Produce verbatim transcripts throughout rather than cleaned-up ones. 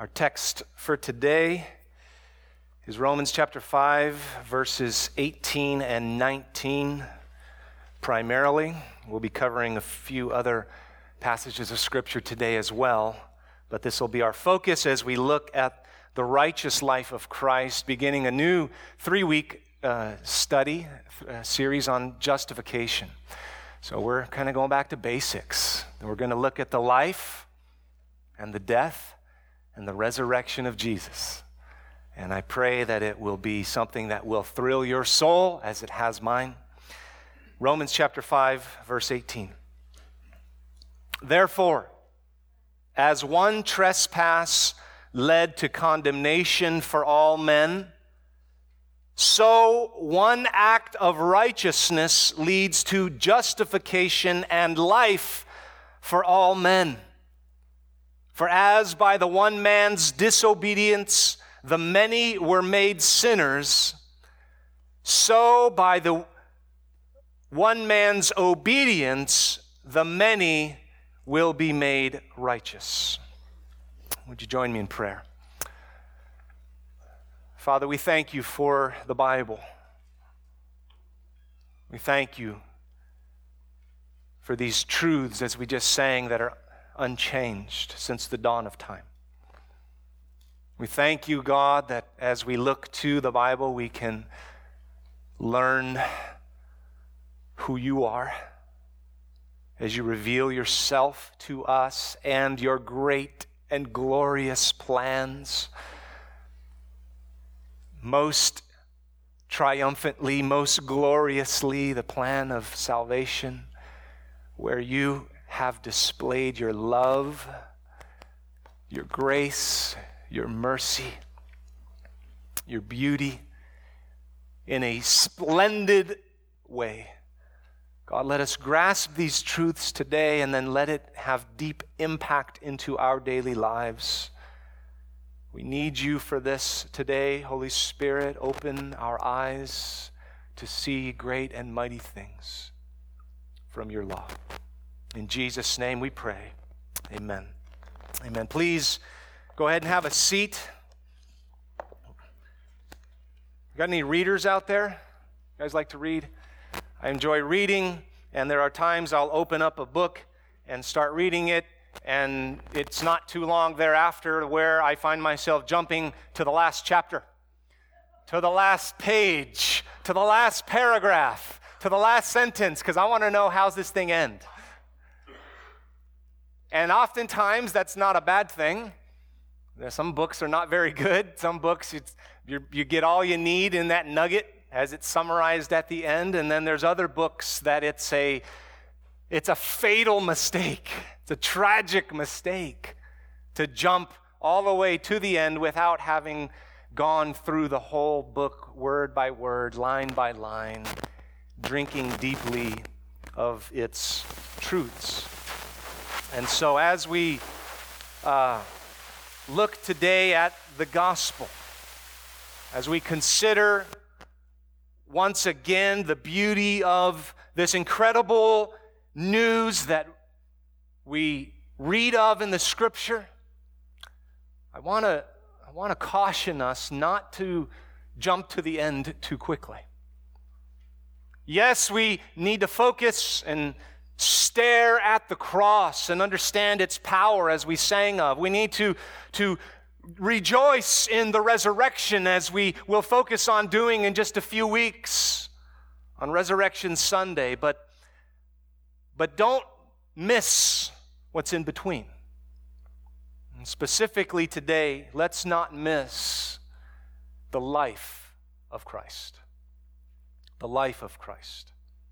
Our text for today is Romans chapter five, verses eighteen and nineteen primarily. We'll be covering a few other passages of Scripture today as well, but this will be our focus as we look at the righteous life of Christ, beginning a new three-week uh, study uh, series on justification. So we're kind of going back to basics. We're going to look at the life and the death and the resurrection of Jesus. And I pray that it will be something that will thrill your soul as it has mine. Romans chapter five, verse eighteen. Therefore, as one trespass led to condemnation for all men, so one act of righteousness leads to justification and life for all men. For as by the one man's disobedience the many were made sinners, so by the one man's obedience the many will be made righteous. Would you join me in prayer? Father, we thank you for the Bible. We thank you for these truths, as we just sang, that are unchanged since the dawn of time. We thank you, God, that as we look to the Bible, we can learn who you are as you reveal yourself to us and your great and glorious plans. Most triumphantly, most gloriously, the plan of salvation, where you have displayed your love, your grace, your mercy, your beauty in a splendid way. God, let us grasp these truths today and then let it have deep impact into our daily lives. We need you for this today. Holy Spirit, open our eyes to see great and mighty things from your law. In Jesus' name we pray. Amen. Amen. Please go ahead and have a seat. Got any readers out there? You guys like to read? I enjoy reading, and there are times I'll open up a book and start reading it, and it's not too long thereafter where I find myself jumping to the last chapter, to the last page, to the last paragraph, to the last sentence, because I want to know, how's this thing end? And oftentimes that's not a bad thing. Some books are not very good. Some books, it's, you, you get all you need in that nugget as it's summarized at the end. And then there's other books that it's a, it's a fatal mistake. It's a tragic mistake to jump all the way to the end without having gone through the whole book word by word, line by line, drinking deeply of its truths. And so as we uh, look today at the gospel, as we consider once again the beauty of this incredible news that we read of in the Scripture, I want to I want to caution us not to jump to the end too quickly. Yes, we need to focus and stare at the cross and understand its power, as we sang of. We need to, to rejoice in the resurrection, as we will focus on doing in just a few weeks on Resurrection Sunday. But, but don't miss what's in between. And specifically today, let's not miss the life of Christ. The life of Christ.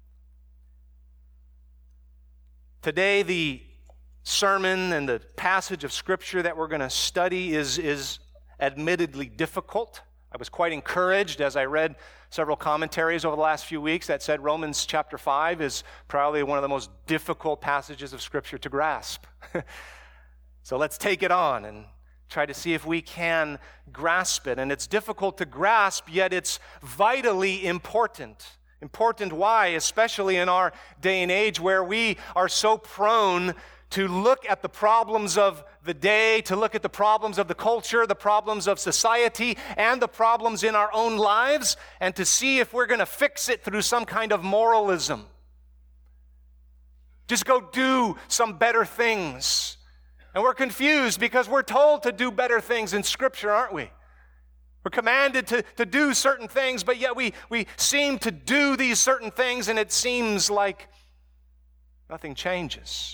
Today, the sermon and the passage of Scripture that we're going to study is, is admittedly difficult. I was quite encouraged as I read several commentaries over the last few weeks that said Romans chapter five is probably one of the most difficult passages of Scripture to grasp. So let's take it on and try to see if we can grasp it. And it's difficult to grasp, yet it's vitally important. Important why? Especially in our day and age where we are so prone to look at the problems of the day, to look at the problems of the culture, the problems of society, and the problems in our own lives, and to see if we're going to fix it through some kind of moralism. Just go do some better things. And we're confused because we're told to do better things in Scripture, aren't we? We're commanded to, to do certain things, but yet we, we seem to do these certain things, and it seems like nothing changes.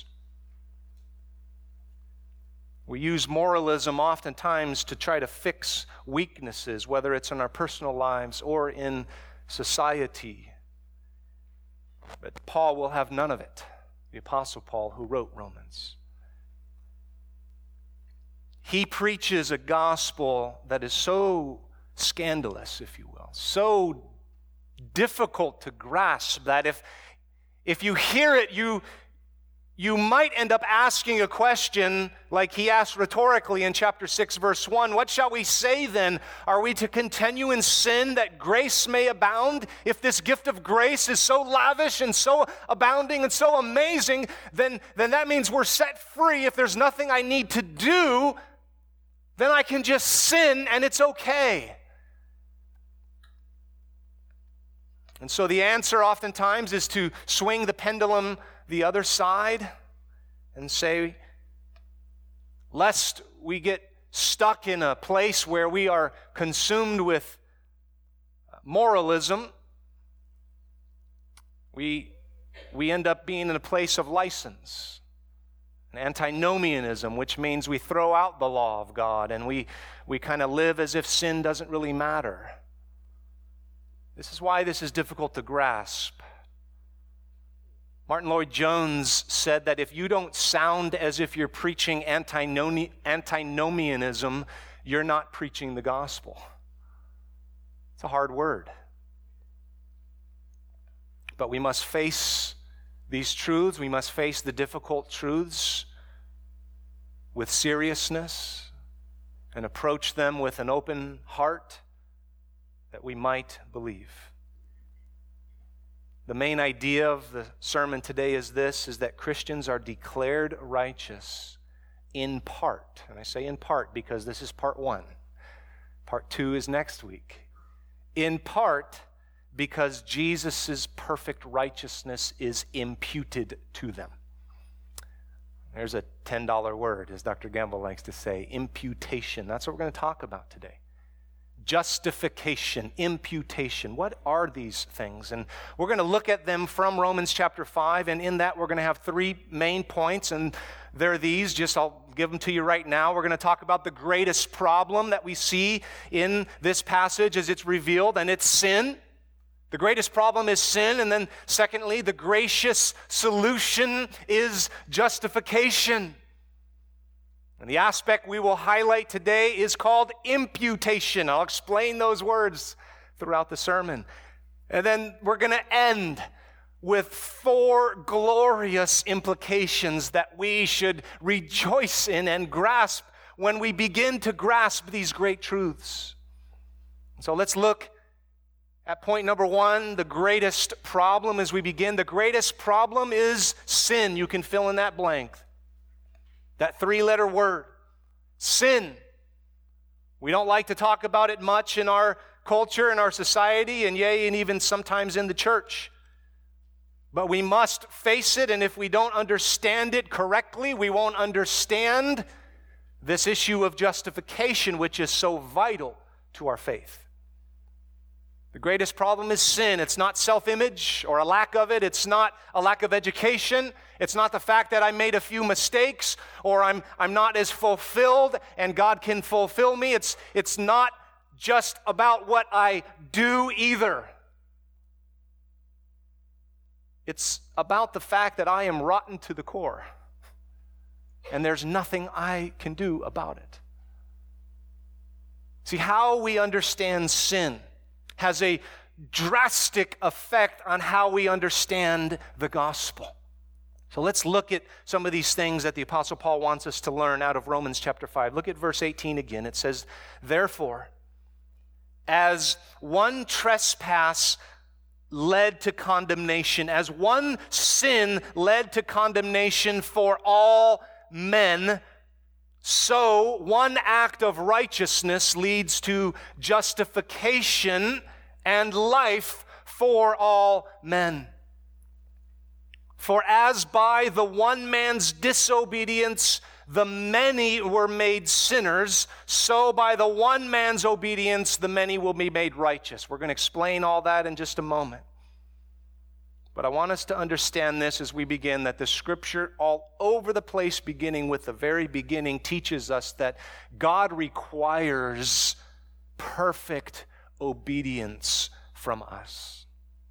We use moralism oftentimes to try to fix weaknesses, whether it's in our personal lives or in society. But Paul will have none of it, the Apostle Paul who wrote Romans. He preaches a gospel that is so scandalous, if you will, so difficult to grasp that if, if you hear it, you, you might end up asking a question like he asked rhetorically in chapter six, verse one. What shall we say then? Are we to continue in sin that grace may abound? If this gift of grace is so lavish and so abounding and so amazing, then, then that means we're set free. If there's nothing I need to do, then I can just sin and it's okay. And so the answer oftentimes is to swing the pendulum the other side and say, lest we get stuck in a place where we are consumed with moralism, we, we end up being in a place of license. Antinomianism, which means we throw out the law of God and we, we kind of live as if sin doesn't really matter. This is why this is difficult to grasp. Martin Lloyd-Jones said that if you don't sound as if you're preaching antinom- antinomianism, you're not preaching the gospel. It's a hard word. But we must face these truths, we must face the difficult truths with seriousness and approach them with an open heart that we might believe. The main idea of the sermon today is this, is that Christians are declared righteous in part. And I say in part because this is part one. Part two is next week. In part because Jesus' perfect righteousness is imputed to them. There's a ten dollar word, as Doctor Gamble likes to say, imputation. That's what we're going to talk about today. Justification, imputation. What are these things? And we're going to look at them from Romans chapter five, and in that we're going to have three main points, and they're these. Just I'll give them to you right now. We're going to talk about the greatest problem that we see in this passage as it's revealed, and it's sin. The greatest problem is sin, and then secondly, the gracious solution is justification. And the aspect we will highlight today is called imputation. I'll explain those words throughout the sermon. And then we're going to end with four glorious implications that we should rejoice in and grasp when we begin to grasp these great truths. So let's look at point number one, the greatest problem as we begin. The greatest problem is sin. You can fill in that blank. That three-letter word, sin. We don't like to talk about it much in our culture, in our society, and yea, and even sometimes in the church. But we must face it, and if we don't understand it correctly, we won't understand this issue of justification, which is so vital to our faith. The greatest problem is sin. It's not self-image or a lack of it. It's not a lack of education. It's not the fact that I made a few mistakes or I'm, I'm not as fulfilled and God can fulfill me. It's, it's not just about what I do either. It's about the fact that I am rotten to the core and there's nothing I can do about it. See, how we understand sin has a drastic effect on how we understand the gospel. So let's look at some of these things that the Apostle Paul wants us to learn out of Romans chapter five. Look at verse eighteen again. It says, "Therefore, as one trespass led to condemnation, as one sin led to condemnation for all men, so one act of righteousness leads to justification and life for all men. For as by the one man's disobedience the many were made sinners, so by the one man's obedience the many will be made righteous. We're going to explain all that in just a moment. But I want us to understand this as we begin, that the Scripture all over the place, beginning with the very beginning, teaches us that God requires perfect obedience from us.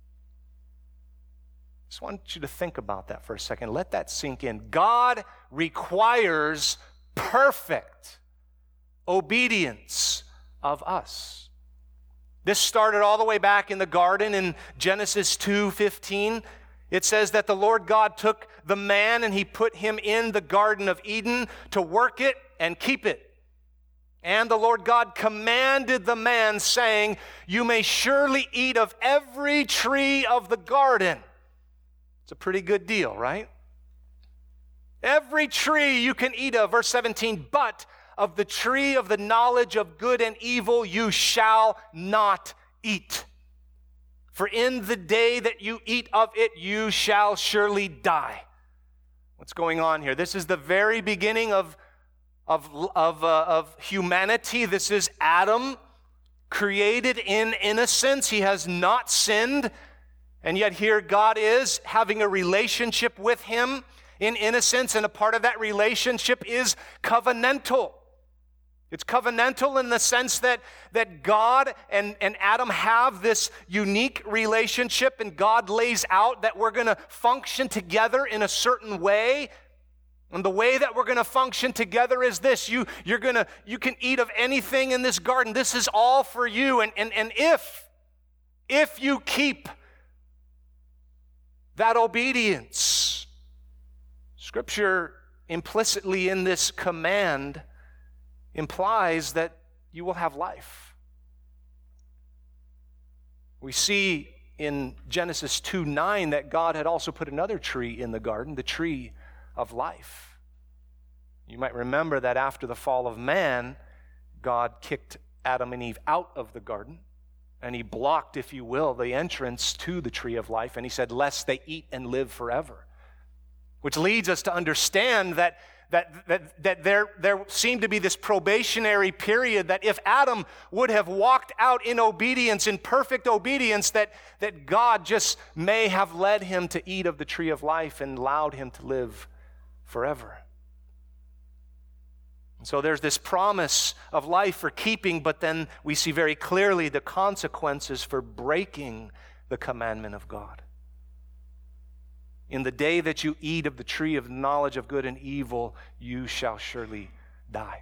I just want you to think about that for a second. Let that sink in. God requires perfect obedience of us. This started all the way back in the garden in Genesis two fifteen. It says that the Lord God took the man and he put him in the Garden of Eden to work it and keep it. And the Lord God commanded the man, saying, "You may surely eat of every tree of the garden." It's a pretty good deal, right? Every tree you can eat of, verse seventeen, "But of the tree of the knowledge of good and evil you shall not eat. For in the day that you eat of it, you shall surely die." What's going on here? This is the very beginning of, of, of, uh, of humanity. This is Adam, created in innocence. He has not sinned. And yet here God is having a relationship with him in innocence. And a part of that relationship is covenantal. It's covenantal in the sense that, that God and, and Adam have this unique relationship, and God lays out that we're going to function together in a certain way. And the way that we're going to function together is this. You, you're gonna, you can eat of anything in this garden. This is all for you. And, and, and if, if you keep that obedience, Scripture implicitly in this command implies that you will have life. We see in Genesis two nine that God had also put another tree in the garden, the tree of life. You might remember that after the fall of man, God kicked Adam and Eve out of the garden, and he blocked, if you will, the entrance to the tree of life, and he said, "Lest they eat and live forever." Which leads us to understand that That, that, that there, there seemed to be this probationary period that if Adam would have walked out in obedience, in perfect obedience, that, that God just may have led him to eat of the tree of life and allowed him to live forever. And so there's this promise of life for keeping, but then we see very clearly the consequences for breaking the commandment of God. In the day that you eat of the tree of knowledge of good and evil, you shall surely die.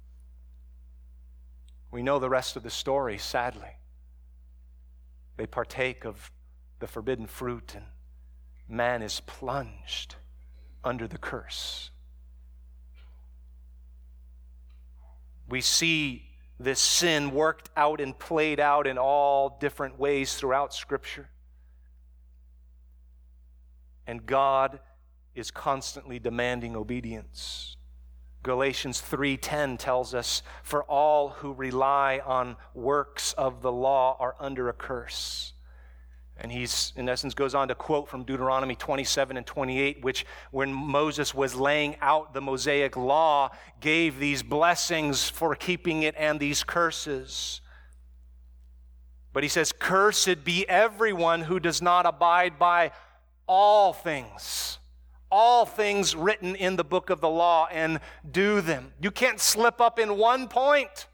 We know the rest of the story, sadly. They partake of the forbidden fruit, and man is plunged under the curse. We see this sin worked out and played out in all different ways throughout Scripture. And God is constantly demanding obedience. Galatians three ten tells us, "For all who rely on works of the law are under a curse." And he's, in essence, goes on to quote from Deuteronomy twenty-seven and twenty-eight, which, when Moses was laying out the Mosaic law, gave these blessings for keeping it and these curses. But he says, "Cursed be everyone who does not abide by all things, all things written in the book of the law and do them." You can't slip up in one point.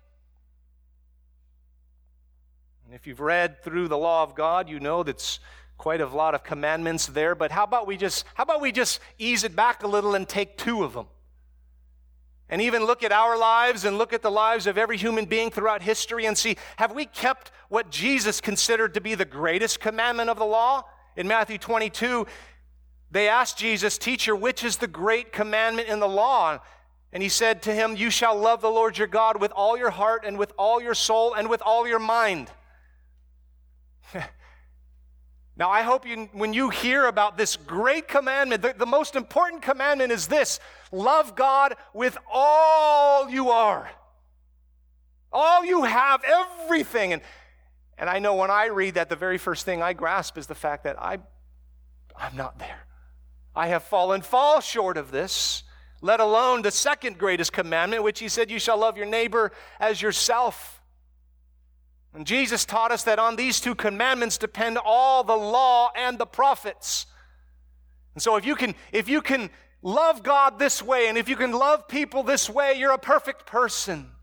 And if you've read through the law of God, you know that's quite a lot of commandments there. But how about we just, how about we just ease it back a little and take two of them? And even look at our lives and look at the lives of every human being throughout history and see, have we kept what Jesus considered to be the greatest commandment of the law? In Matthew twenty-two, they asked Jesus, "Teacher, which is the great commandment in the law?" And he said to him, "You shall love the Lord your God with all your heart and with all your soul and with all your mind." Now, I hope you, when you hear about this great commandment, the, the most important commandment is this: love God with all you are. All you have, everything. And, and I know when I read that, the very first thing I grasp is the fact that I, I'm not there. I have fallen far short of this, let alone the second greatest commandment, which he said, you shall love your neighbor as yourself. And Jesus taught us that on these two commandments depend all the law and the prophets. And so if you can, if you can love God this way, and if you can love people this way, you're a perfect person.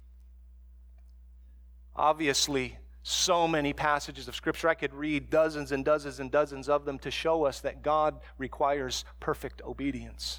Obviously, so many passages of Scripture. I could read dozens and dozens and dozens of them to show us that God requires perfect obedience.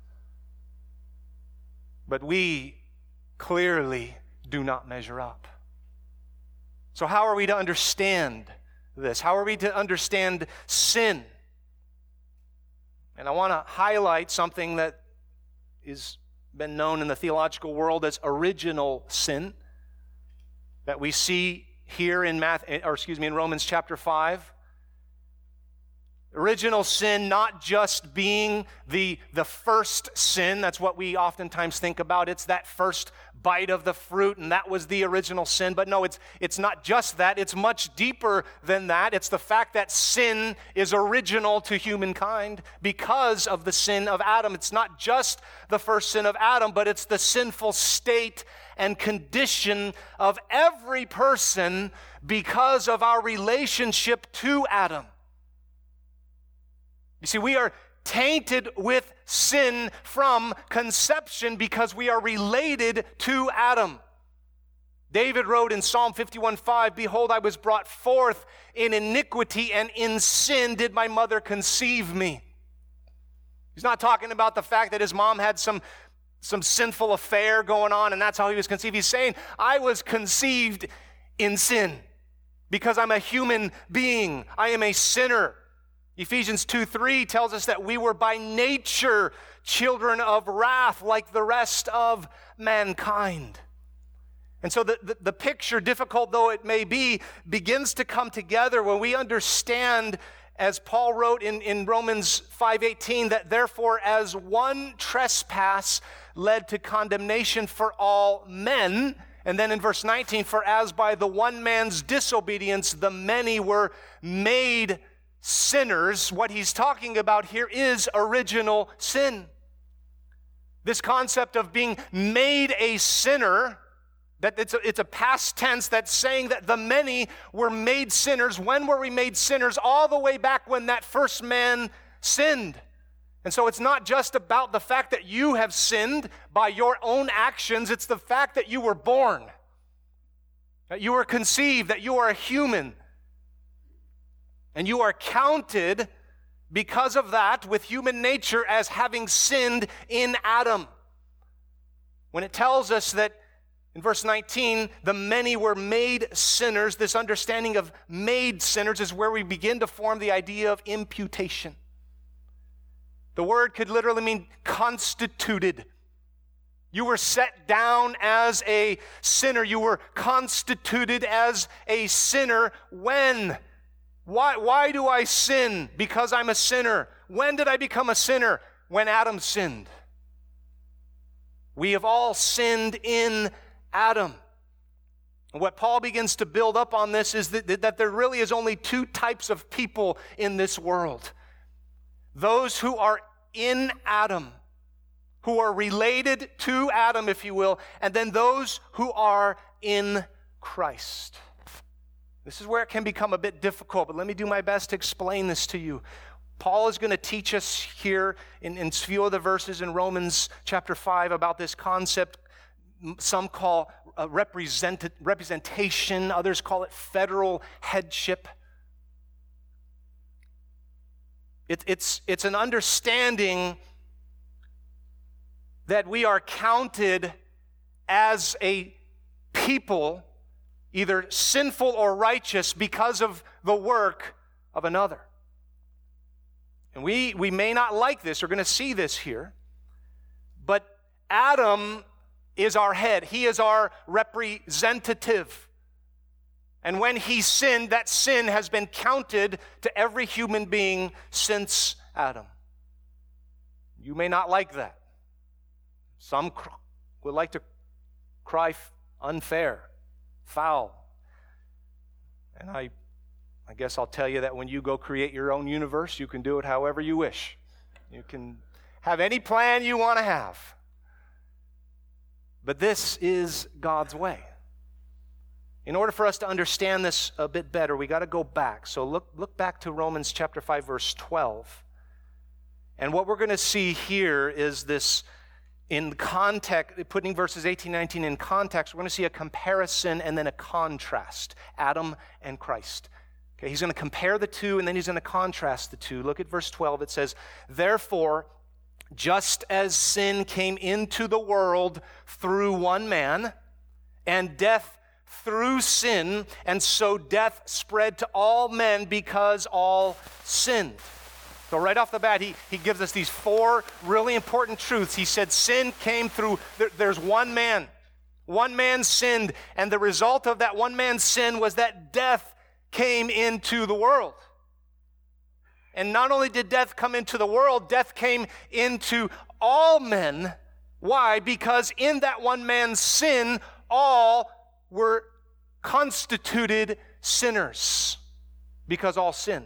But we clearly do not measure up. So how are we to understand this? How are we to understand sin? And I want to highlight something that has been known in the theological world as original sin, that we see here in Math, or excuse me, in Romans chapter five. Original sin not just being the, the first sin, that's what we oftentimes think about. It's that first bite of the fruit, and that was the original sin. But no, it's, it's not just that. It's much deeper than that. It's the fact that sin is original to humankind because of the sin of Adam. It's not just the first sin of Adam, but it's the sinful state and condition of every person because of our relationship to Adam. You see, we are tainted with sin from conception because we are related to Adam. David wrote in Psalm fifty-one five, behold, I was brought forth in iniquity, and in sin did my mother conceive me. He's not talking about the fact that his mom had some, some sinful affair going on, and that's how he was conceived. He's saying, I was conceived in sin because I'm a human being. I am a sinner. Ephesians two three tells us that we were by nature children of wrath like the rest of mankind. And so the, the, the picture, difficult though it may be, begins to come together when we understand, as Paul wrote in, in Romans five eighteen, that therefore as one trespass led to condemnation for all men, and then in verse nineteen, for as by the one man's disobedience the many were made sinners. What he's talking about here is original sin. This concept of being made a sinner, that it's a, it's a past tense that's saying that the many were made sinners. When were we made sinners? All the way back when that first man sinned. And so it's not just about the fact that you have sinned by your own actions. It's the fact that you were born, that you were conceived, that you are a human. And you are counted because of that with human nature as having sinned in Adam. When it tells us that in verse nineteen, the many were made sinners, this understanding of made sinners is where we begin to form the idea of imputation. The word could literally mean constituted. You were set down as a sinner. You were constituted as a sinner when? Why, why do I sin? Because I'm a sinner. When did I become a sinner? When Adam sinned. We have all sinned in Adam. And what Paul begins to build up on this is that, that there really is only two types of people in this world. Those who are in Adam, who are related to Adam, if you will, and then those who are in Christ. This is where it can become a bit difficult, but let me do my best to explain this to you. Paul is going to teach us here in, in a few of the verses in Romans chapter five about this concept some call uh, represent, representation, others call it federal headship. It, it's, it's an understanding that we are counted as a people, either sinful or righteous, because of the work of another. And we, we may not like this. We're going to see this here. But Adam is our head. He is our representative. And when he sinned, that sin has been counted to every human being since Adam. You may not like that. Some cr- would like to cry f- unfair, foul. And I, I guess I'll tell you that when you go create your own universe, you can do it however you wish. You can have any plan you want to have. But this is God's way. In order for us to understand this a bit better, we got to go back. So look, look back to Romans chapter five, verse twelve. And what we're going to see here is this, in context, putting verses eighteen, nineteen in context, we're going to see a comparison and then a contrast, Adam and Christ. Okay, he's going to compare the two, and then he's going to contrast the two. Look at verse twelve. It says, "Therefore, just as sin came into the world through one man, and death through sin, and so death spread to all men because all sinned." So right off the bat, he, he gives us these four really important truths. He said sin came through, there, there's one man. One man sinned, and the result of that one man's sin was that death came into the world. And not only did death come into the world, death came into all men. Why? Because in that one man's sin, all were constituted sinners, because all sinned.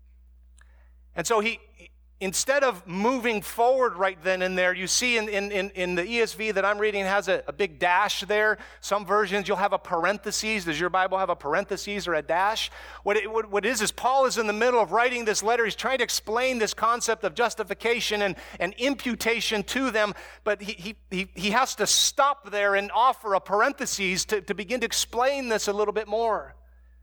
And so he, instead of moving forward right then and there, you see in, in, in the E S V that I'm reading has a, a big dash there. Some versions you'll have a parenthesis. Does your Bible have a parenthesis or a dash? What it, what, what it is is Paul is in the middle of writing this letter. He's trying to explain this concept of justification and, and imputation to them, but he, he, he has to stop there and offer a parenthesis to, to begin to explain this a little bit more.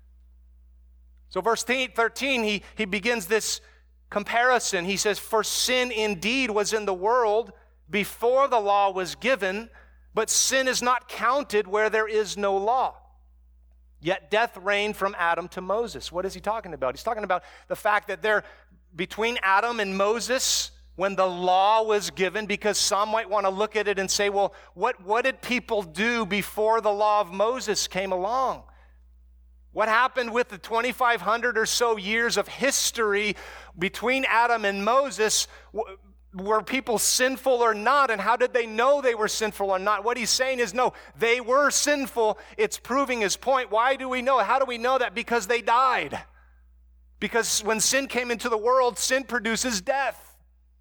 So verse thirteen, he, he begins this comparison. He says, "For sin indeed was in the world before the law was given, but sin is not counted where there is no law. Yet death reigned from Adam to Moses." What is he talking about? He's talking about the fact that there, between Adam and Moses, when the law was given, because some might want to look at it and say, well, what, what did people do before the law of Moses came along? What happened with the twenty-five hundred or so years of history between Adam and Moses? Were people sinful or not? And how did they know they were sinful or not? What he's saying is, no, they were sinful. It's proving his point. Why do we know? How do we know that? Because they died. Because when sin came into the world, sin produces death.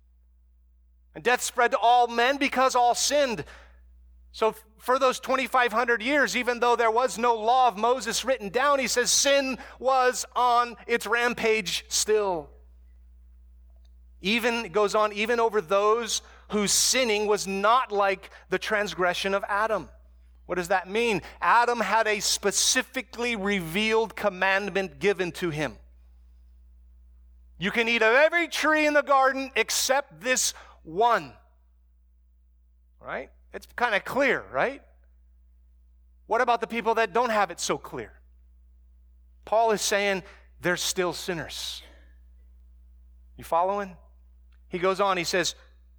And death spread to all men because all sinned. So for those twenty-five hundred years, even though there was no law of Moses written down, he says sin was on its rampage still. Even, it goes on, even over those whose sinning was not like the transgression of Adam. What does that mean? Adam had a specifically revealed commandment given to him. You can eat of every tree in the garden except this one. Right? It's kind of clear, right? What about the people that don't have it so clear? Paul is saying they're still sinners. You following? He goes on, he says,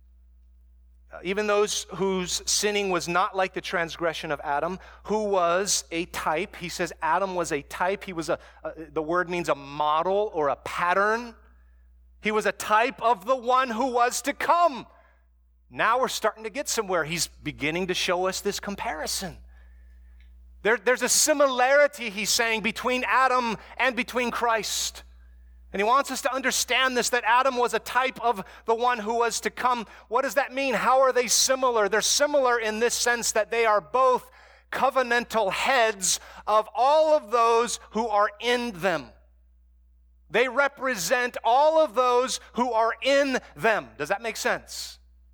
even those whose sinning was not like the transgression of Adam, who was a type. He says Adam was a type. He was a, a the word means a model or a pattern. He was a type of the one who was to come. Now we're starting to get somewhere. He's beginning to show us this comparison. There, there's a similarity, he's saying, between Adam and between Christ. And he wants us to understand this, that Adam was a type of the one who was to come. What does that mean? How are they similar? They're similar in this sense that they are both covenantal heads of all of those who are in them. They represent all of those who are in them. Does that make sense?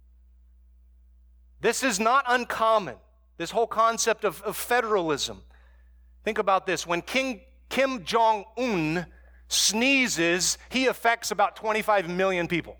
This is not uncommon, this whole concept of, of federalism. Think about this. When King Kim Jong-un sneezes, he affects about twenty-five million people.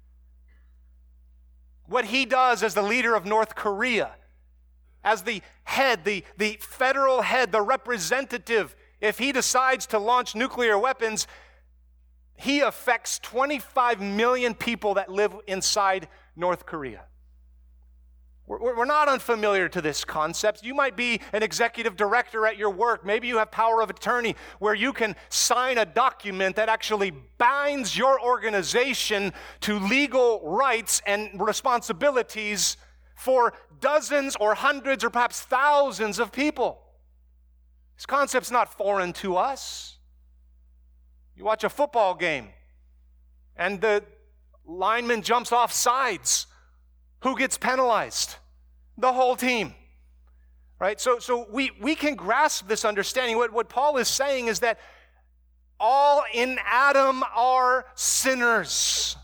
What he does as the leader of North Korea, as the head, the, the federal head, the representative, if he decides to launch nuclear weapons, he affects twenty-five million people that live inside North Korea. We're, we're not unfamiliar to this concept. You might be an executive director at your work. Maybe you have power of attorney where you can sign a document that actually binds your organization to legal rights and responsibilities for dozens or hundreds or perhaps thousands of people. This concept's not foreign to us. You watch a football game and the lineman jumps off sides. Who gets penalized? The whole team. Right? So, so we, we can grasp this understanding. What, what Paul is saying is that all in Adam are sinners.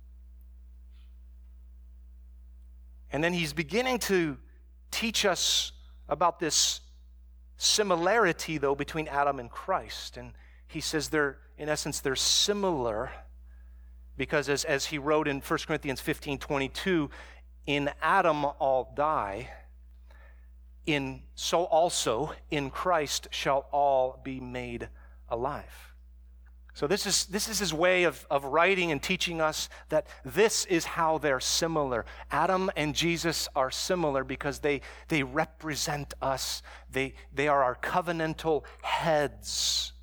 And then he's beginning to teach us about this similarity, though, between Adam and Christ. And he says they're, in essence, they're similar because as, as he wrote in First Corinthians fifteen twenty-two, in Adam all die, in so also in Christ shall all be made alive. So this is this is his way of, of writing and teaching us that this is how they're similar. Adam and Jesus are similar because they, they represent us. They, they are our covenantal heads.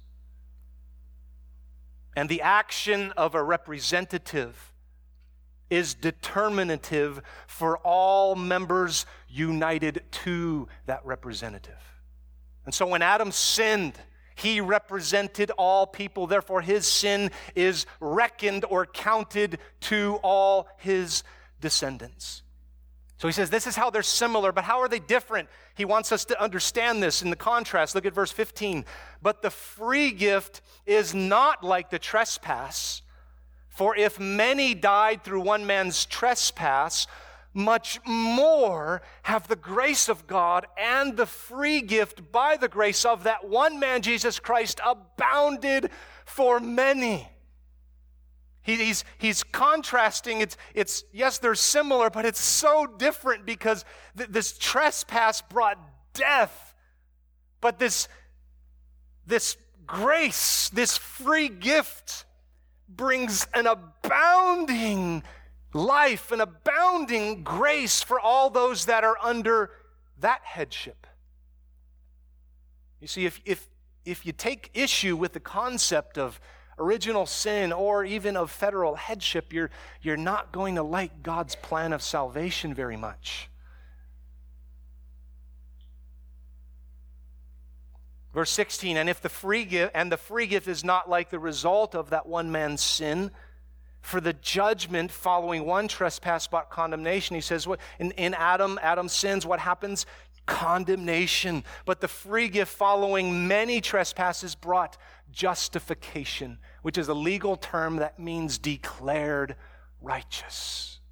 And the action of a representative is determinative for all members united to that representative. And so when Adam sinned, he represented all people. Therefore, his sin is reckoned or counted to all his descendants. So he says this is how they're similar, but how are they different? He wants us to understand this in the contrast. Look at verse fifteen. But the free gift is not like the trespass. For if many died through one man's trespass, much more have the grace of God and the free gift by the grace of that one man, Jesus Christ, abounded for many. He, he's, he's contrasting. It's, it's, yes, they're similar, but it's so different because th- this trespass brought death. But this, this grace, this free gift, brings an abounding life, an abounding grace for all those that are under that headship. You see, if, if, if you take issue with the concept of original sin or even of federal headship, you're, you're not going to like God's plan of salvation very much. Verse sixteen, and if the free gift, and the free gift is not like the result of that one man's sin, for the judgment following one trespass brought condemnation. He says, what in, in Adam, Adam sins, what happens? Condemnation. But the free gift following many trespasses brought justification, which is a legal term that means declared righteous.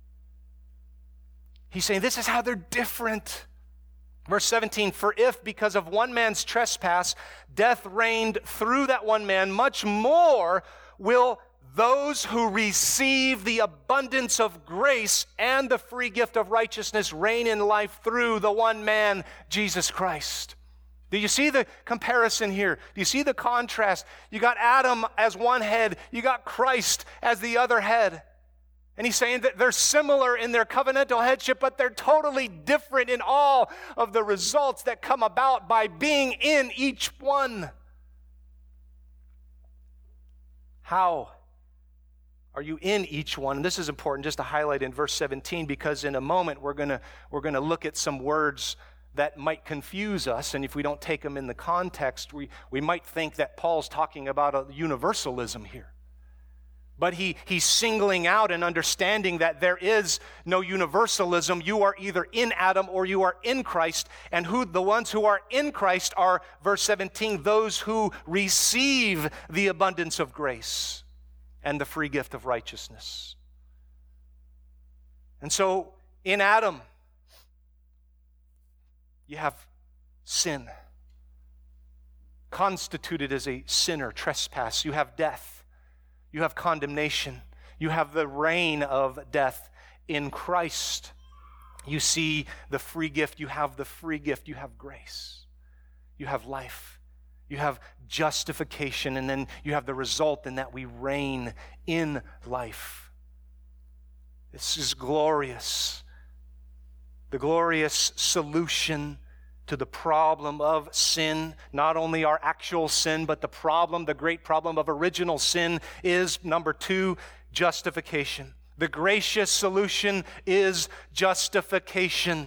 He's saying this is how they're different. Verse seventeen, for if because of one man's trespass death reigned through that one man, much more will those who receive the abundance of grace and the free gift of righteousness reign in life through the one man, Jesus Christ. Do you see the comparison here? Do you see the contrast? You got Adam as one head, you got Christ as the other head. And he's saying that they're similar in their covenantal headship, but they're totally different in all of the results that come about by being in each one. How are you in each one? And this is important just to highlight in verse seventeen, because in a moment we're going to we're going to look at some words that might confuse us, and if we don't take them in the context, we, we might think that Paul's talking about a universalism here. But he, he's singling out and understanding that there is no universalism. You are either in Adam or you are in Christ. And who the ones who are in Christ are, verse seventeen, those who receive the abundance of grace and the free gift of righteousness. And so in Adam, you have sin, constituted as a sinner, trespass. You have death. You have condemnation. You have the reign of death. In Christ, you see the free gift. You have the free gift. You have grace. You have life. You have justification. And then you have the result in that we reign in life. This is glorious. the glorious solution to the problem of sin, not only our actual sin, but the problem, the great problem of original sin is, number two, justification. The gracious solution is justification.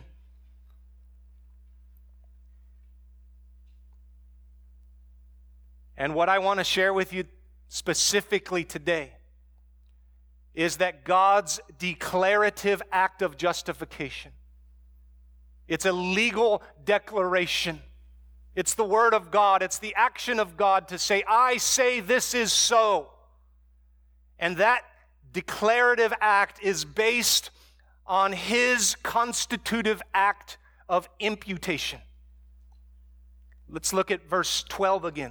And what I want to share with you specifically today is that God's declarative act of justification. It's a legal declaration. It's the word of God. It's the action of God to say, I say this is so. And that declarative act is based on his constitutive act of imputation. Let's look at verse twelve again.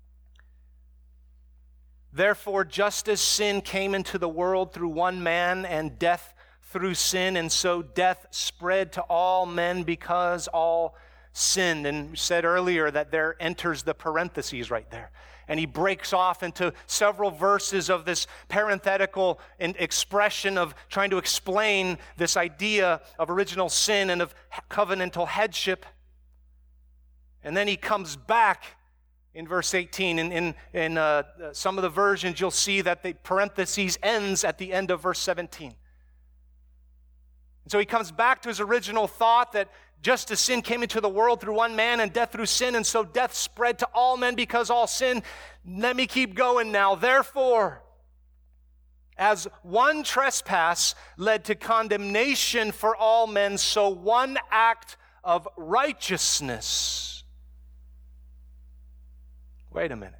Therefore, just as sin came into the world through one man, and death through sin, and so death spread to all men because all sinned. And we said earlier that there enters the parentheses right there. And he breaks off into several verses of this parenthetical expression of trying to explain this idea of original sin and of covenantal headship. And then he comes back in verse eighteen. In, in, in uh, some of the versions, you'll see that the parentheses ends at the end of verse seventeen. And so he comes back to his original thought that just as sin came into the world through one man and death through sin, and so death spread to all men because all sin. Let me keep going now. Therefore, as one trespass led to condemnation for all men, so one act of righteousness. Wait a minute.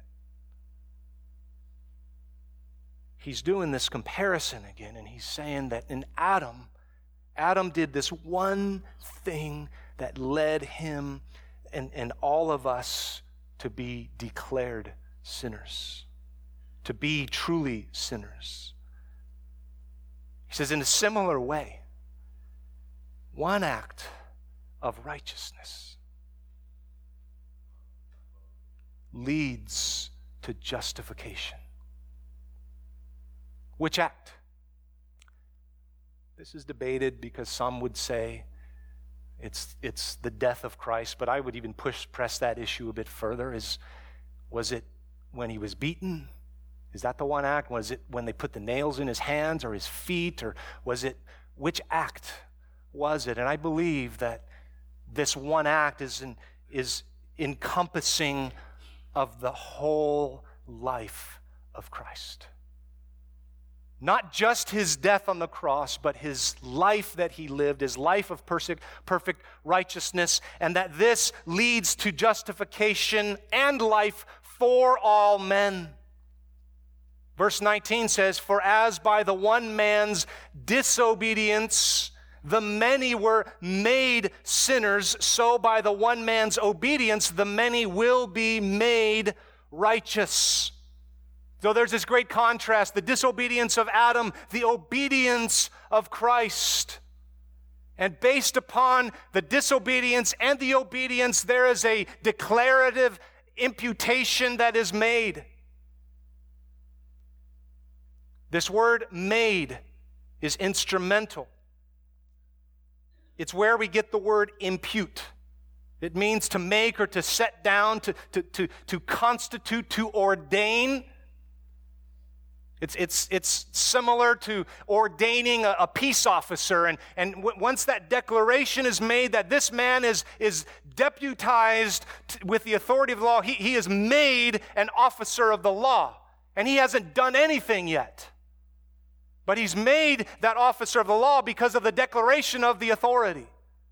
He's doing this comparison again, and he's saying that in Adam, Adam did this one thing that led him and, and all of us to be declared sinners, to be truly sinners. He says, in a similar way, one act of righteousness leads to justification. Which act? This is debated because some would say it's it's the death of Christ, but I would even push press that issue a bit further. Is was it when he was beaten? Is that the one act? Was it when they put the nails in his hands or his feet? Or was it, which act was it? And I believe that this one act is in, is encompassing of the whole life of Christ. Not just his death on the cross, but his life that he lived, his life of perfect, perfect righteousness, and that this leads to justification and life for all men. Verse nineteen says, for as by the one man's disobedience the many were made sinners, so by the one man's obedience the many will be made righteous. So there's this great contrast, the disobedience of Adam, the obedience of Christ. And based upon the disobedience and the obedience, there is a declarative imputation that is made. This word made is instrumental. It's where we get the word impute. It means to make or to set down, to, to, to, to constitute, to ordain. It's, it's, it's similar to ordaining a, a peace officer. And, and w- once that declaration is made that this man is, is deputized t- with the authority of the law, he, he is made an officer of the law. And he hasn't done anything yet. But he's made that officer of the law because of the declaration of the authority.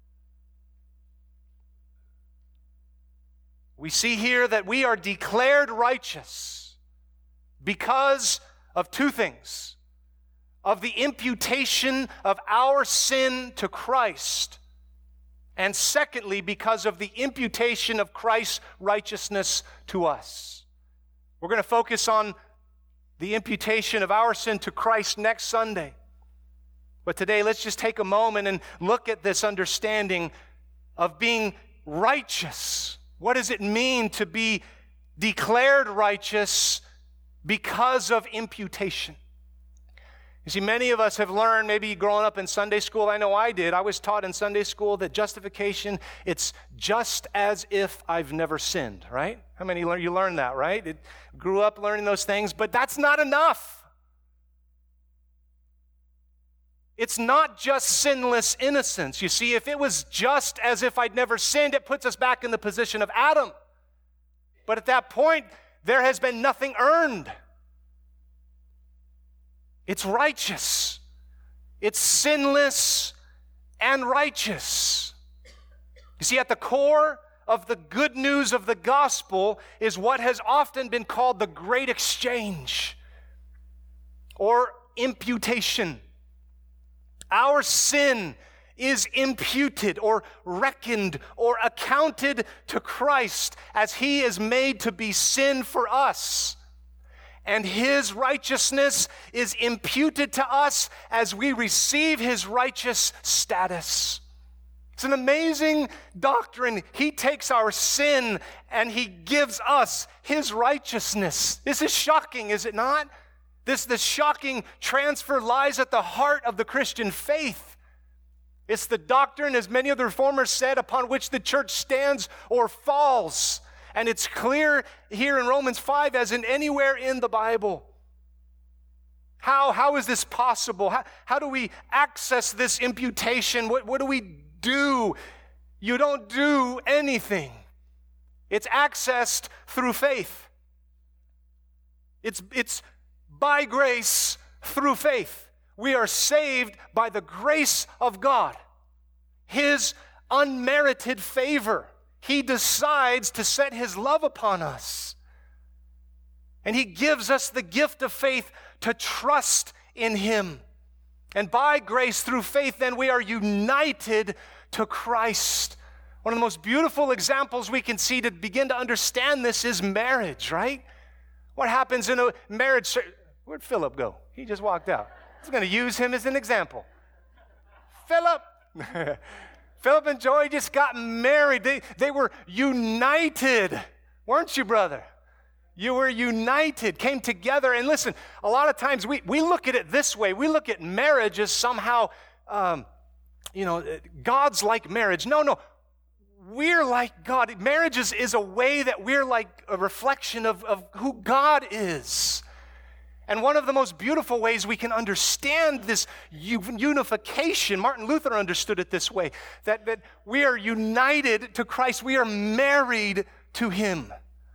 We see here that we are declared righteous because of two things: of the imputation of our sin to Christ, and secondly, because of the imputation of Christ's righteousness to us. We're going to focus on the imputation of our sin to Christ next Sunday. But today, let's just take a moment and look at this understanding of being righteous. What does it mean to be declared righteous because of imputation? You see, many of us have learned, maybe growing up in Sunday school, I know I did, I was taught in Sunday school that justification, it's just as if I've never sinned, right? How many learn, you learned that, right? It grew up learning those things, but that's not enough. It's not just sinless innocence. You see, if it was just as if I'd never sinned, it puts us back in the position of Adam. But at that point, there has been nothing earned. It's righteous. It's sinless and righteous. You see, at the core of the good news of the gospel is what has often been called the great exchange or imputation. Our sin is imputed or reckoned or accounted to Christ as he is made to be sin for us. And his righteousness is imputed to us as we receive his righteous status. It's an amazing doctrine. He takes our sin and he gives us his righteousness. This is shocking, is it not? This, this shocking transfer lies at the heart of the Christian faith. It's the doctrine, as many of the reformers said, upon which the church stands or falls. And it's clear here in Romans five as in anywhere in the Bible. How, how is this possible? How, how do we access this imputation? What, what do we do? You don't do anything. It's accessed through faith. It's, it's by grace through faith. We are saved by the grace of God, his unmerited favor. He decides to set his love upon us. And he gives us the gift of faith to trust in him. And by grace through faith, then we are united to Christ. One of the most beautiful examples we can see to begin to understand this is marriage, right? What happens in a marriage? Where'd Philip go? He just walked out. I was going to use him as an example. Philip! Philip and Joy just got married. They, they were united, weren't you, brother? You were united, came together. And listen, a lot of times we, we look at it this way. We look at marriage as somehow, um, you know, God's like marriage. No, no, we're like God. Marriage is, is a way that we're like a reflection of, of who God is. And one of the most beautiful ways we can understand this unification, Martin Luther understood it this way, that, that we are united to Christ. We are married to him.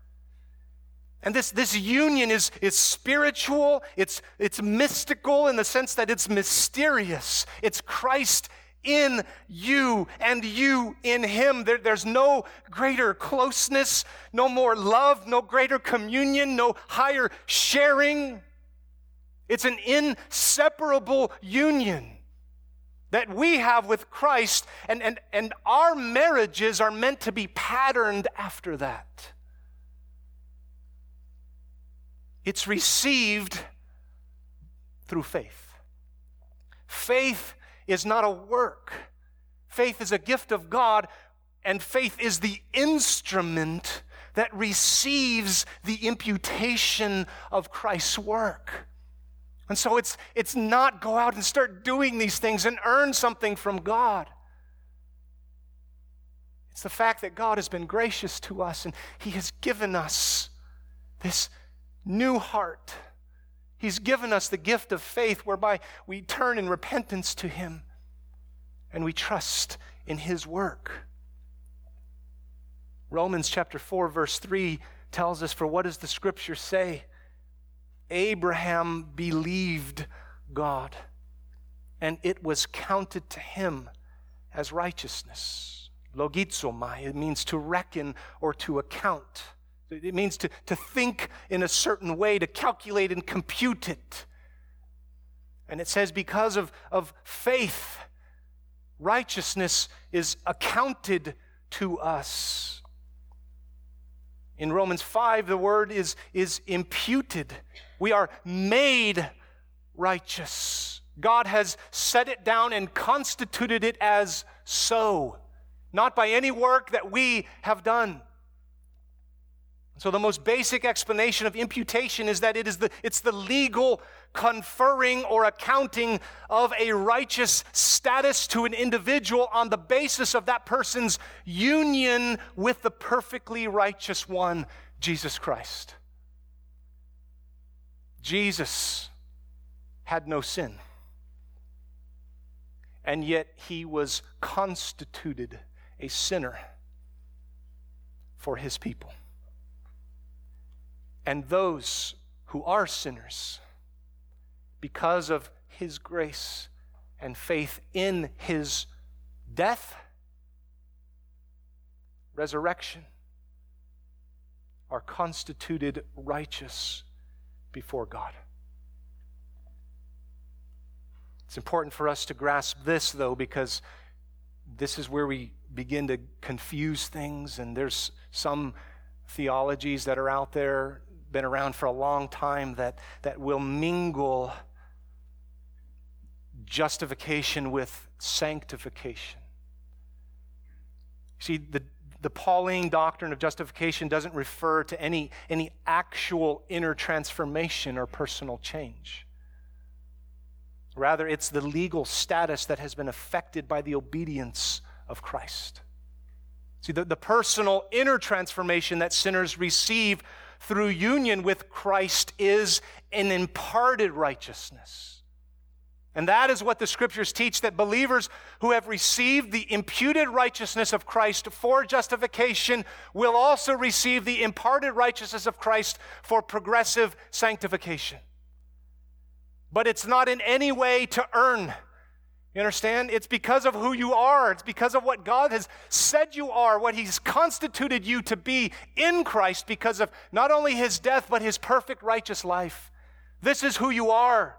And this, this union is, is spiritual, it's, it's mystical in the sense that it's mysterious. It's Christ in you and you in him. There, there's no greater closeness, no more love, no greater communion, no higher sharing. It's an inseparable union that we have with Christ, and, and, and our marriages are meant to be patterned after that. It's received through faith. Faith is not a work. Faith is a gift of God, and faith is the instrument that receives the imputation of Christ's work. And so it's, it's not go out and start doing these things and earn something from God. It's the fact that God has been gracious to us and he has given us this new heart. He's given us the gift of faith whereby we turn in repentance to him and we trust in his work. Romans chapter four verse three tells us, for what does the scripture say? Abraham believed God, and it was counted to him as righteousness. Logizomai, it means to reckon or to account. It means to, to think in a certain way, to calculate and compute it. And it says because of, of faith, righteousness is accounted to us. In Romans five, the word is, is imputed. We are made righteous. God has set it down and constituted it as so, not by any work that we have done. So the most basic explanation of imputation is that it is the, it's the legal conferring or accounting of a righteous status to an individual on the basis of that person's union with the perfectly righteous one, Jesus Christ. Jesus had no sin, and yet he was constituted a sinner for his people. And those who are sinners, because of his grace and faith in his death, resurrection, are constituted righteous before God. It's important for us to grasp this, though, because this is where we begin to confuse things, and there's some theologies that are out there, been around for a long time, that, that will mingle justification with sanctification. See, the, the Pauline doctrine of justification doesn't refer to any, any actual inner transformation or personal change. Rather, it's the legal status that has been affected by the obedience of Christ. See, the, the personal inner transformation that sinners receive through union with Christ is an imparted righteousness. And that is what the Scriptures teach, that believers who have received the imputed righteousness of Christ for justification will also receive the imparted righteousness of Christ for progressive sanctification. But it's not in any way to earn. You understand? It's because of who you are. It's because of what God has said you are, what he's constituted you to be in Christ because of not only his death, but his perfect righteous life. This is who you are.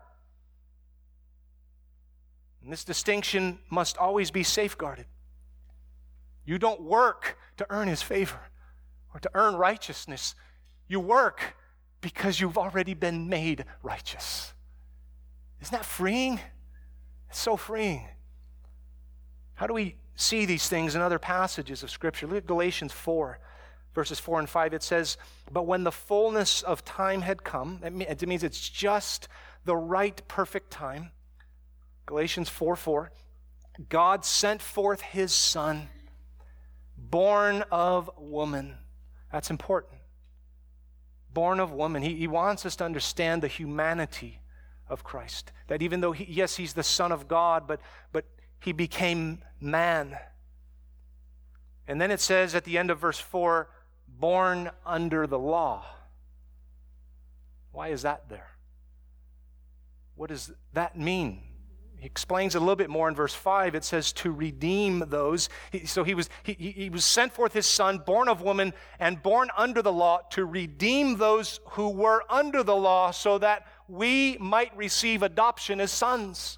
And this distinction must always be safeguarded. You don't work to earn his favor or to earn righteousness. You work because you've already been made righteous. Isn't that freeing? It's so freeing. How do we see these things in other passages of Scripture? Look at Galatians four, verses four and five. It says, "But when the fullness of time had come," it means it's just the right, perfect time. Galatians four four, "God sent forth his Son, born of woman." That's important. Born of woman. He, he wants us to understand the humanity of Christ. That even though, he, yes, he's the Son of God, but, but he became man. And then it says at the end of verse four, born under the law. Why is that there? What does that mean? He explains a little bit more in verse five. It says to redeem those. He, so he was, he, he was sent forth his Son, born of woman, and born under the law, to redeem those who were under the law, so that we might receive adoption as sons.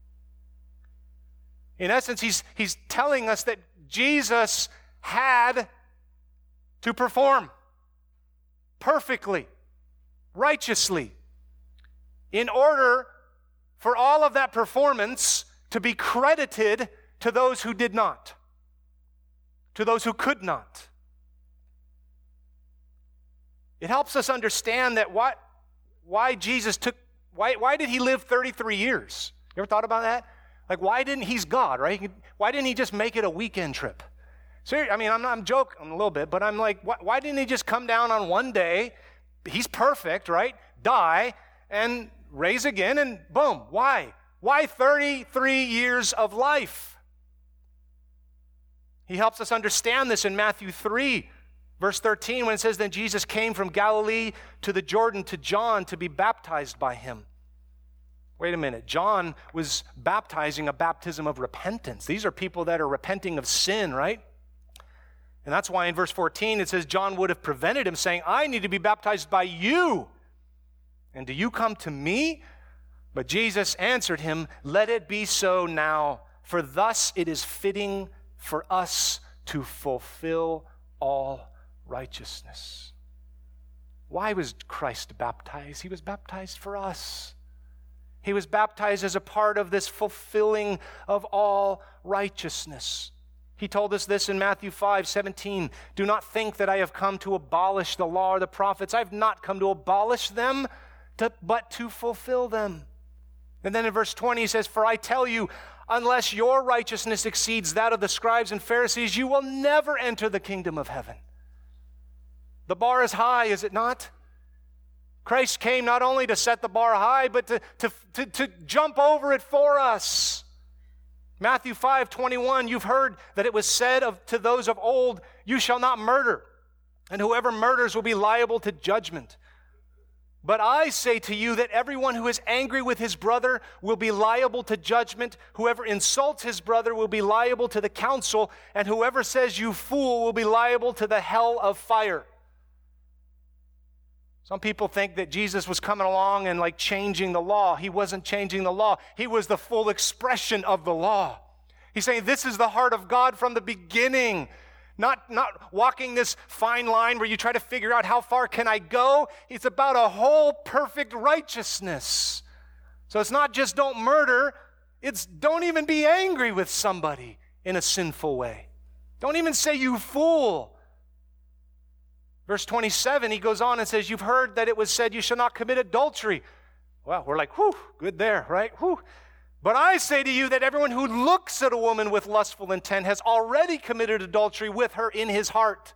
In essence, he's, he's telling us that Jesus had to perform perfectly, righteously, in order for all of that performance to be credited to those who did not, to those who could not. It helps us understand that what Why Jesus took, why, why did he live thirty-three years? You ever thought about that? Like, why didn't, he's God, right? Why didn't he just make it a weekend trip? Seriously, I mean, I'm, I'm joking a little bit, but I'm like, why, why didn't he just come down on one day? He's perfect, right? Die and raise again and boom. Why? Why thirty-three years of life? He helps us understand this in Matthew three. Verse thirteen, when it says, "Then Jesus came from Galilee to the Jordan to John to be baptized by him." Wait a minute. John was baptizing a baptism of repentance. These are people that are repenting of sin, right? And that's why in verse fourteen it says John would have prevented him, saying, "I need to be baptized by you, and do you come to me?" But Jesus answered him, "Let it be so now, for thus it is fitting for us to fulfill all righteousness." Why was Christ baptized? He was baptized for us. He was baptized as a part of this fulfilling of all righteousness. He told us this in Matthew five seventeen. Do not think that I have come to abolish the law or the prophets. I have not come to abolish them, to, but to fulfill them. And then in verse twenty, he says, for I tell you, unless your righteousness exceeds that of the scribes and Pharisees, you will never enter the kingdom of heaven. The bar is high, is it not? Christ came not only to set the bar high, but to, to, to, to jump over it for us. Matthew five twenty-one, you've heard that it was said of, to those of old, you shall not murder, and whoever murders will be liable to judgment. But I say to you that everyone who is angry with his brother will be liable to judgment. Whoever insults his brother will be liable to the council, and whoever says you fool will be liable to the hell of fire. Some people think that Jesus was coming along and like changing the law. He wasn't changing the law. He was the full expression of the law. He's saying this is the heart of God from the beginning. Not, not walking this fine line where you try to figure out how far can I go. It's about a whole perfect righteousness. So it's not just don't murder. It's don't even be angry with somebody in a sinful way. Don't even say you fool. Verse twenty-seven, he goes on and says, you've heard that it was said you shall not commit adultery. Well, we're like, whew, good there, right? Whew. But I say to you that everyone who looks at a woman with lustful intent has already committed adultery with her in his heart.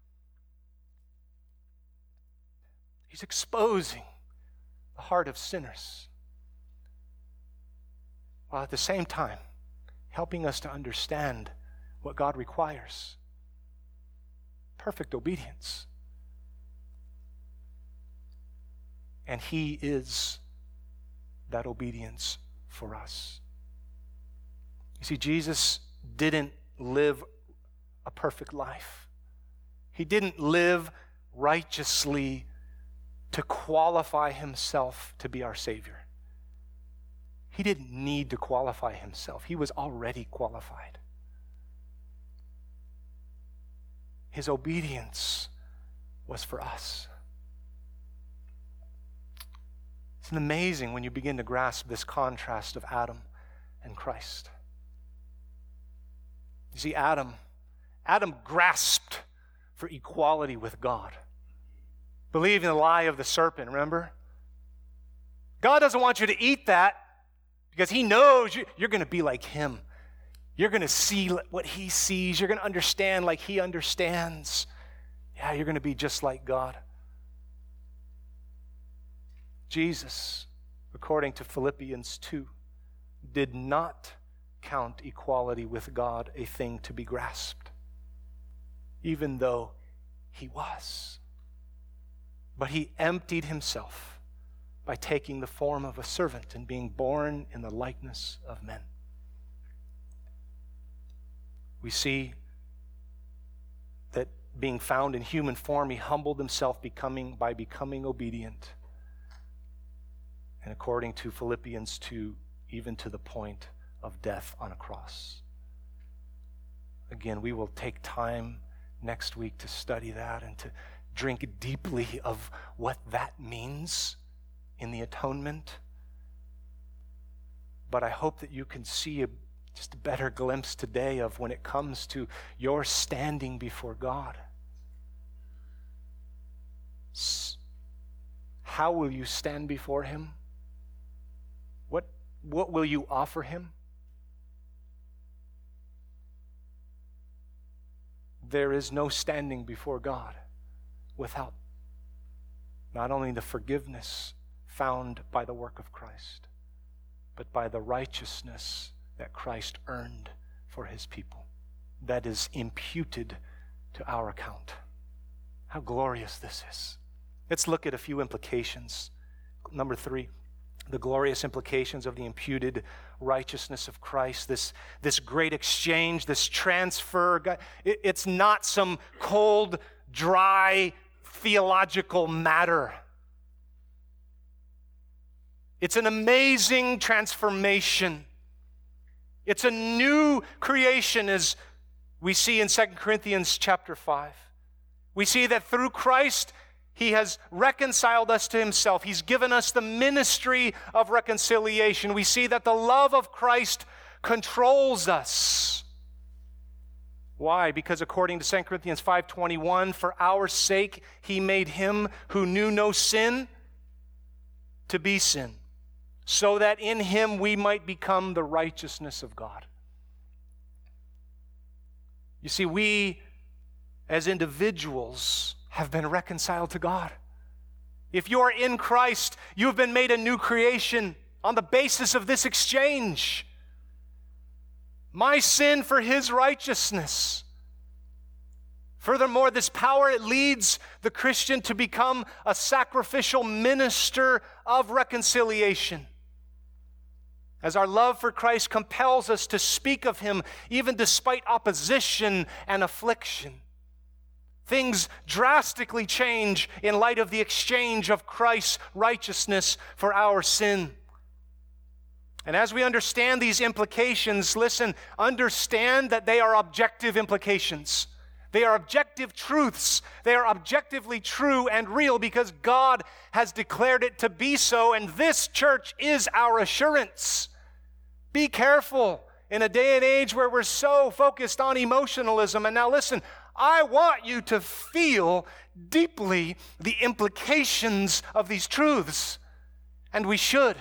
He's exposing the heart of sinners, while at the same time helping us to understand what God requires. Perfect obedience. And he is that obedience for us. You see, Jesus didn't live a perfect life. He didn't live righteously to qualify himself to be our Savior. He didn't need to qualify himself. He was already qualified. His obedience was for us. It's amazing when you begin to grasp this contrast of Adam and Christ. You see, Adam, Adam grasped for equality with God. Believing the lie of the serpent, remember? God doesn't want you to eat that because he knows you're going to be like him. You're going to see what he sees. You're going to understand like he understands. Yeah, you're going to be just like God. Jesus, according to Philippians two, did not count equality with God a thing to be grasped, even though he was. But he emptied himself by taking the form of a servant and being born in the likeness of men. We see that being found in human form, he humbled himself becoming by becoming obedient. And according to Philippians two, even to the point of death on a cross. Again, we will take time next week to study that and to drink deeply of what that means in the atonement. But I hope that you can see a, just a better glimpse today of when it comes to your standing before God. How will you stand before him? What, what will you offer him? There is no standing before God without not only the forgiveness found by the work of Christ, but by the righteousness that Christ earned for his people, that is imputed to our account. How glorious this is. Let's look at a few implications. Number three, the glorious implications of the imputed righteousness of Christ, this, this great exchange, this transfer. It, it's not some cold, dry, theological matter. It's an amazing transformation. It's a new creation, as we see in Second Corinthians chapter five. We see that through Christ, he has reconciled us to himself. He's given us the ministry of reconciliation. We see that the love of Christ controls us. Why? Because according to Second Corinthians five twenty-one, for our sake he made him who knew no sin to be sin, so that in him we might become the righteousness of God. You see, we as individuals have been reconciled to God. If you are in Christ, you have been made a new creation on the basis of this exchange. My sin for his righteousness. Furthermore, this power, it leads the Christian to become a sacrificial minister of reconciliation. As our love for Christ compels us to speak of him even despite opposition and affliction. Things drastically change in light of the exchange of Christ's righteousness for our sin. And as we understand these implications, listen, understand that they are objective implications. They are objective truths. They are objectively true and real because God has declared it to be so, and this church is our assurance. Be careful in a day and age where we're so focused on emotionalism. And now listen, I want you to feel deeply the implications of these truths, and we should.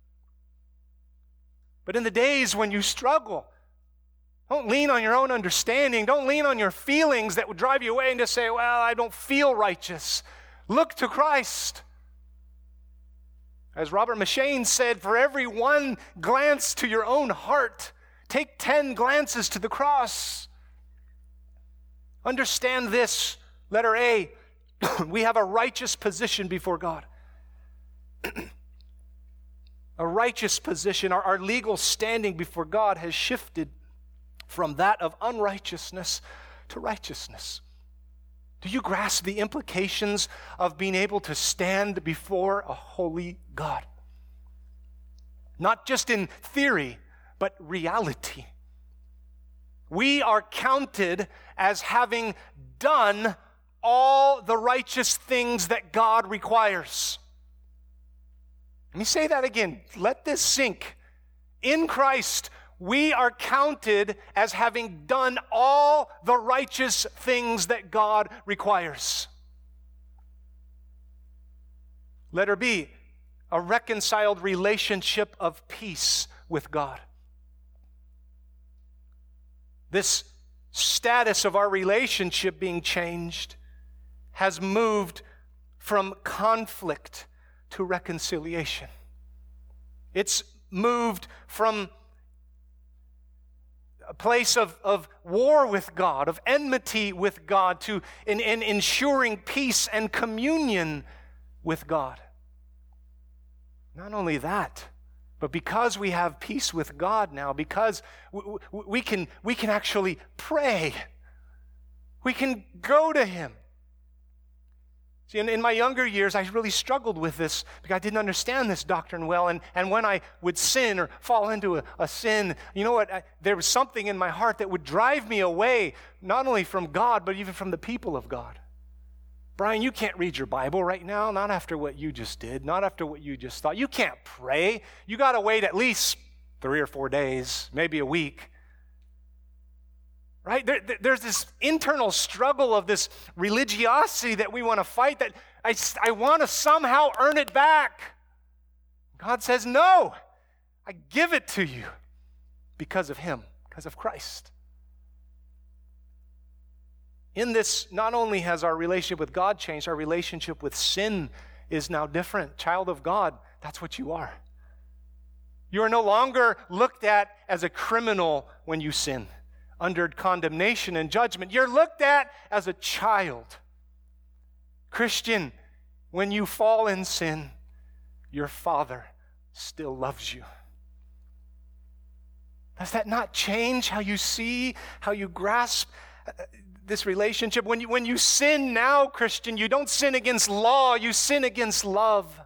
But in the days when you struggle, don't lean on your own understanding. Don't lean on your feelings that would drive you away and just say, well, I don't feel righteous. Look to Christ. As Robert M'Cheyne said, for every one glance to your own heart, take ten glances to the cross. Understand this, letter A, we have a righteous position before God. A righteous position, our, our legal standing before God has shifted from that of unrighteousness to righteousness. Do you grasp the implications of being able to stand before a holy God? Not just in theory, but reality. We are counted as having done all the righteous things that God requires. Let me say that again. Let this sink. In Christ, we are counted as having done all the righteous things that God requires. Letter B, a reconciled relationship of peace with God. This status of our relationship being changed has moved from conflict to reconciliation. It's moved from a place of, of war with God, of enmity with God, to in, in ensuring peace and communion with God. Not only that, but because we have peace with God now, because we, we, can, we can actually pray. We can go to Him. See, in, in my younger years, I really struggled with this because I didn't understand this doctrine well. And, and when I would sin or fall into a, a sin, you know what? I, there was something in my heart that would drive me away, not only from God, but even from the people of God. Brian, you can't read your Bible right now, not after what you just did, not after what you just thought. You can't pray. You got to wait at least three or four days, maybe a week. Right? There, there's this internal struggle of this religiosity that we want to fight, that I, I want to somehow earn it back. God says, no, I give it to you because of Him, because of Christ. In this, not only has our relationship with God changed, our relationship with sin is now different. Child of God, that's what you are. You are no longer looked at as a criminal when you sin, under condemnation and judgment. You're looked at as a child. Christian, when you fall in sin, your Father still loves you. Does that not change how you see, how you grasp this relationship? When you, when you sin now, Christian, you don't sin against law, you sin against love.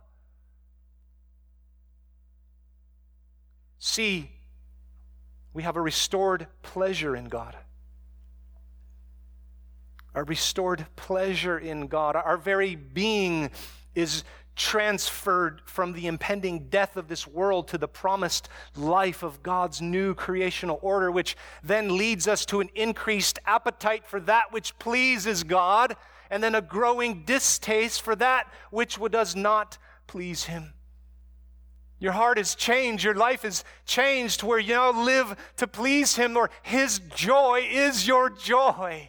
See, we have a restored pleasure in God. A restored pleasure in God. Our very being is transferred from the impending death of this world to the promised life of God's new creational order, which then leads us to an increased appetite for that which pleases God, and then a growing distaste for that which does not please Him. Your heart is changed. Your life is changed to where you now live to please Him, or His joy is your joy.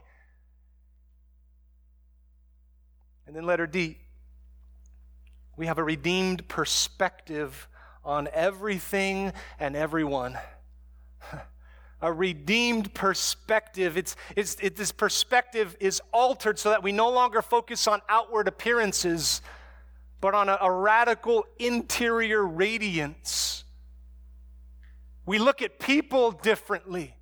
And then letter D, we have a redeemed perspective on everything and everyone. A redeemed perspective. It's, it's, it, this perspective is altered so that we no longer focus on outward appearances, but on a, a radical interior radiance. We look at people differently.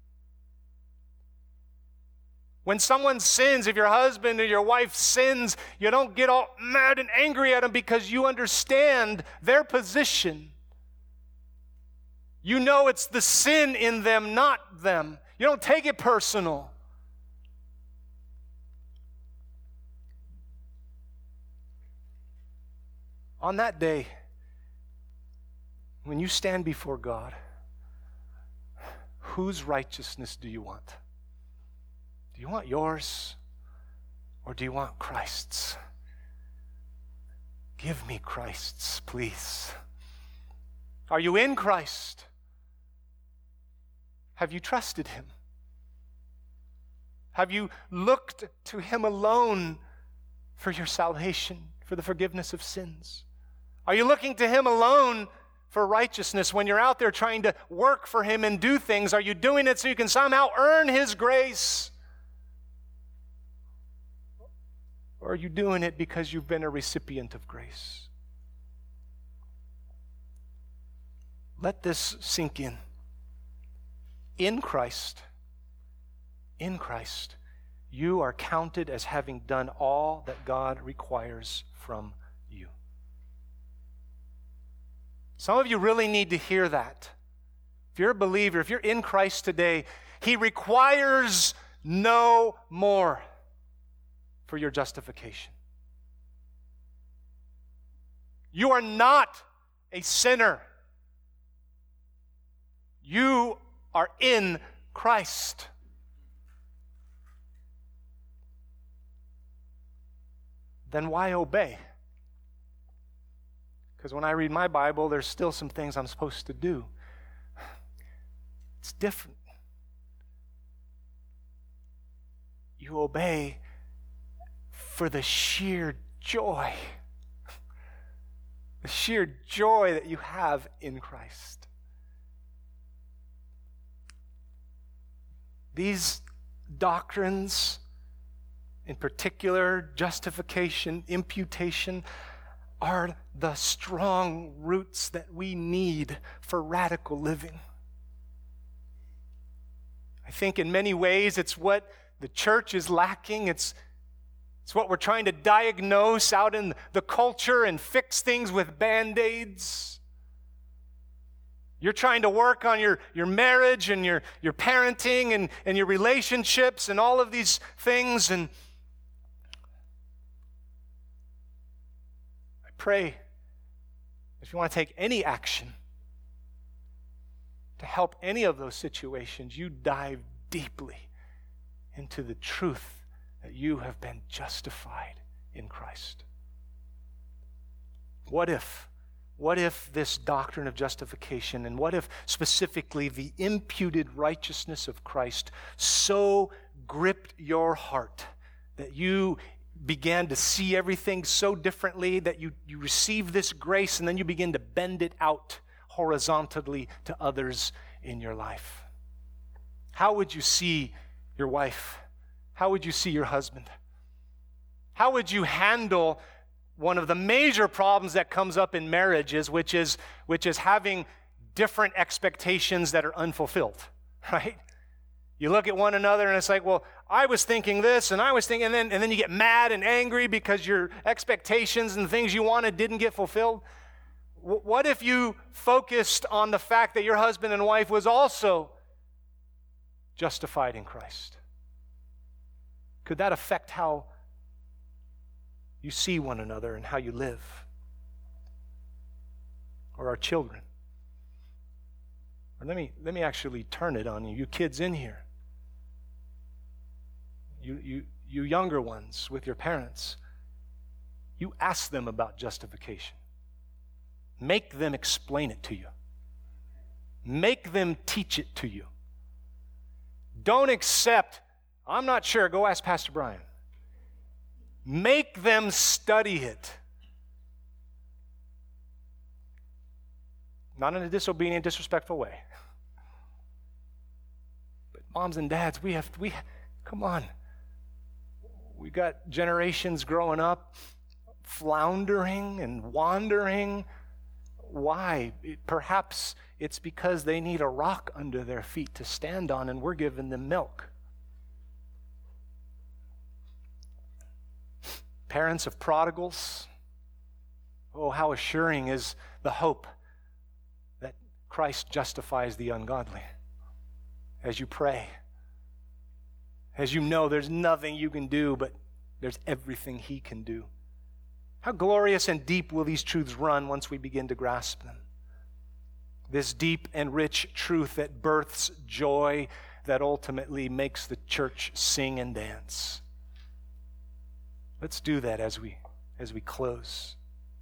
When someone sins, if your husband or your wife sins, you don't get all mad and angry at them because you understand their position. You know it's the sin in them, not them. You don't take it personal. On that day, when you stand before God, whose righteousness do you want? Do you want yours, or do you want Christ's? Give me Christ's, please. Are you in Christ? Have you trusted Him? Have you looked to Him alone for your salvation, for the forgiveness of sins? Are you looking to Him alone for righteousness? When you're out there trying to work for Him and do things, are you doing it so you can somehow earn His grace? Or are you doing it because you've been a recipient of grace? Let this sink in. In Christ, in Christ, you are counted as having done all that God requires from you. Some of you really need to hear that. If you're a believer, if you're in Christ today, He requires no more for your justification. You are not a sinner. You are in Christ. Then why obey? Because when I read my Bible, there's still some things I'm supposed to do. It's different. You obey for the sheer joy, the sheer joy that you have in Christ. These doctrines, in particular, justification, imputation, are the strong roots that we need for radical living. I think in many ways it's what the church is lacking. It's It's what we're trying to diagnose out in the culture and fix things with Band-Aids. You're trying to work on your, your marriage and your, your parenting and, and your relationships and all of these things. And I pray if you want to take any action to help any of those situations, you dive deeply into the truth that you have been justified in Christ. What if, what if this doctrine of justification, and what if specifically the imputed righteousness of Christ so gripped your heart that you began to see everything so differently, that you, you receive this grace and then you begin to bend it out horizontally to others in your life? How would you see your wife? How would you see your husband? How would you handle one of the major problems that comes up in marriages, which is, which is having different expectations that are unfulfilled, right? You look at one another and it's like, well, I was thinking this and I was thinking, and then, and then you get mad and angry because your expectations and the things you wanted didn't get fulfilled. W- what if you focused on the fact that your husband and wife was also justified in Christ? Could that affect how you see one another and how you live? or our children. Or let me, let me actually turn it on you, you kids in here. You, you, you younger ones with your parents. You ask them about justification. Make them explain it to you. Make them teach it to you. Don't accept, I'm not sure, go ask Pastor Brian. Make them study it. Not in a disobedient, disrespectful way. But moms and dads, we have, we, come on. We got generations growing up floundering and wandering. Why? It, perhaps it's because they need a rock under their feet to stand on, and we're giving them milk. Parents of prodigals, oh, how assuring is the hope that Christ justifies the ungodly. As you pray, as you know there's nothing you can do, but there's everything He can do. How glorious and deep will these truths run once we begin to grasp them? This deep and rich truth that births joy that ultimately makes the church sing and dance. Let's do that as we as we close.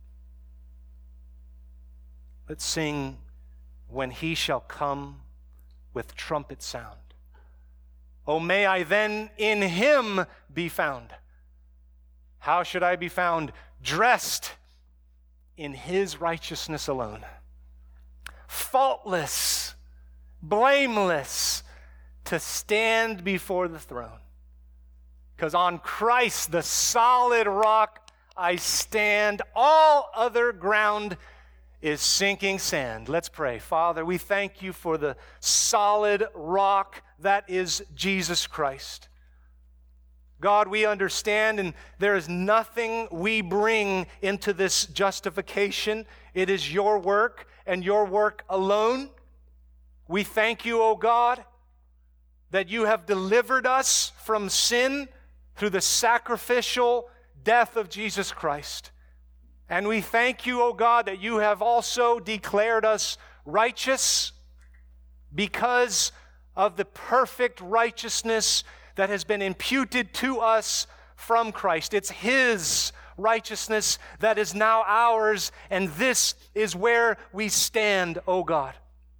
Let's sing "When He Shall Come with Trumpet Sound." Oh, may I then in Him be found. How should I be found? Dressed in His righteousness alone. Faultless, blameless, to stand before the throne. Because on Christ, the solid rock, I stand. All other ground is sinking sand. Let's pray. Father, we thank You for the solid rock that is Jesus Christ. God, we understand, and there is nothing we bring into this justification. It is Your work and Your work alone. We thank You, O God, that You have delivered us from sin through the sacrificial death of Jesus Christ. And we thank You, O God, that You have also declared us righteous because of the perfect righteousness that has been imputed to us from Christ. It's His righteousness that is now ours, and this is where we stand, O God.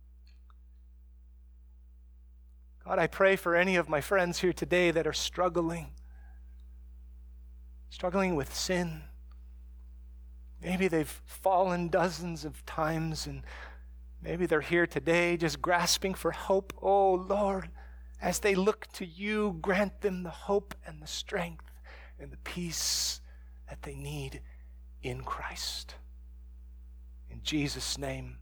God, I pray for any of my friends here today that are struggling, struggling with sin. Maybe they've fallen dozens of times, and maybe they're here today just grasping for hope. Oh, Lord, as they look to You, grant them the hope and the strength and the peace that they need in Christ. In Jesus' name,